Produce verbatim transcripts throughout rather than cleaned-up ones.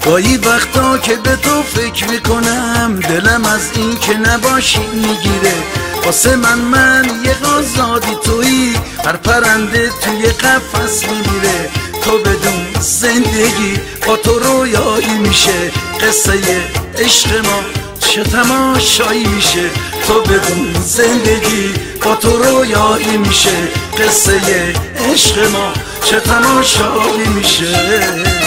گاهی وقتا که به تو فکر میکنم دلم از این که نباشی میگیره. واسه من من یه آزادی تویی، هر پرنده توی قفس میمیره. تو بدون زندگی با تو رویایی میشه، قصه عشق ما چه تماشایی میشه. تو بدون زندگی با تو رویایی میشه، قصه عشق ما چه تماشایی میشه.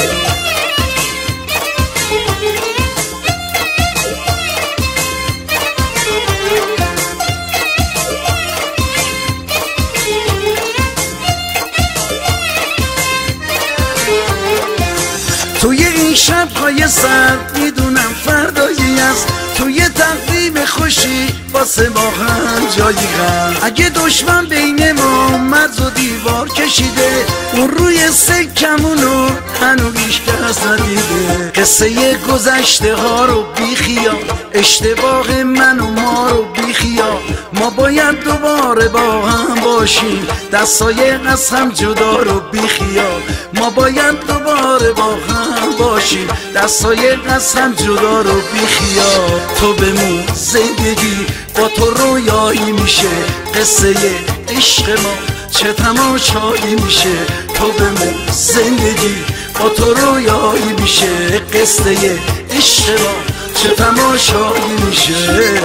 توی این شب‌های سرد میدونم فردایی است، توی تقویم خوشی واسه ما هم جایی غم. اگه دشمن بین ما مرز و دیوار کشیده، اون روی سکمونو هنوز هیچ کس ندیده. قصه گذشته ها رو بیخیال، اشتباه من و ما رو بیخیال. ما باید دوباره با هم باشیم، دستای از هم جدا رو بیخیال. ما باید دوباره با هم باشیم، دستای از هم جدا رو بیخیال. تو بمون زندگی با تو رویایی میشه، قصه عشق ما چه تماشایی میشه. تو بمون زندگی با تو رویایی میشه، قصه عشق ما چه تماشایی میشه.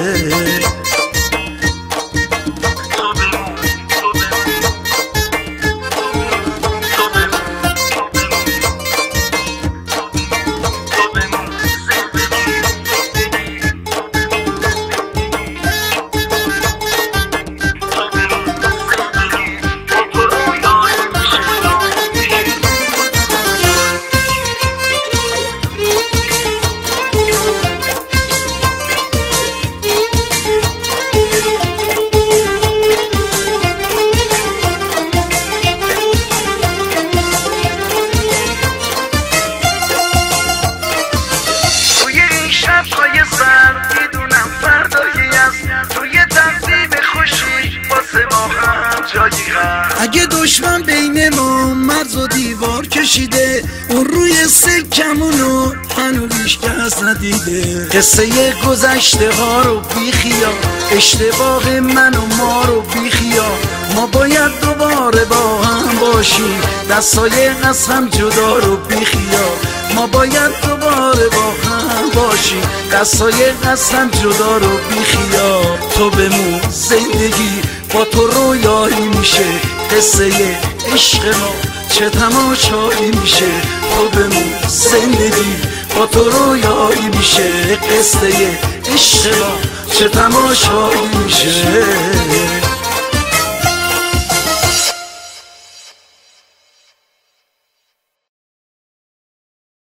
شب‌های سرد میدونم فردایی است، توی تقویم خوشی واسه ما هم جایی غم. اگه دشمن بین ما مرز و دیوار کشیده، اون روی سکمونو هنوز هیچ کس ندیده. قصه گذشته ها رو بیخیال، اشتباه من و ما رو بیخیال. ما باید دوباره با هم باشیم، دستای از هم جدا رو بیخیال. ما باید دوباره با هم باشیم، دستای از هم جدا رو بیخیال. تو بمون زندگی با تو رویایی میشه، قصه عشق ما چه تماشایی میشه. تو بمون زندگی با تو رویایی میشه، قصه عشق ما چه تماشایی میشه.